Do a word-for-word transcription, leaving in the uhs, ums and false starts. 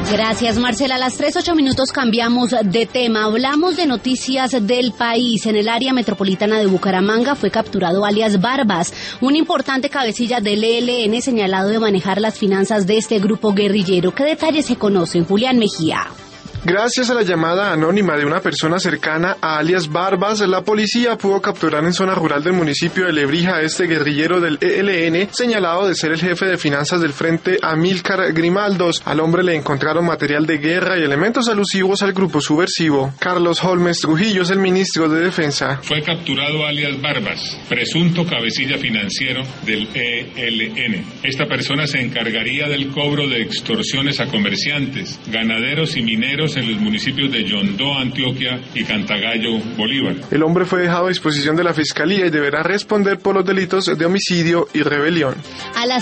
Gracias, Marcela. A las tres, ocho minutos cambiamos de tema. Hablamos de noticias del país. En el área metropolitana de Bucaramanga fue capturado alias Barbas, un importante cabecilla del E L N señalado de manejar las finanzas de este grupo guerrillero. ¿Qué detalles se conocen? Julián Mejía. Gracias a la llamada anónima de una persona cercana a alias Barbas, la policía pudo capturar en zona rural del municipio de Lebrija a este guerrillero del E L N, señalado de ser el jefe de finanzas del frente Amílcar Grimaldos. Al hombre le encontraron material de guerra y elementos alusivos al grupo subversivo. Carlos Holmes Trujillo es el ministro de Defensa. Fue capturado alias Barbas, presunto cabecilla financiero del E L N. Esta persona se encargaría del cobro de extorsiones a comerciantes, ganaderos y mineros en los municipios de Yondó, Antioquia y Cantagallo, Bolívar. El hombre fue dejado a disposición de la Fiscalía y deberá responder por los delitos de homicidio y rebelión. A las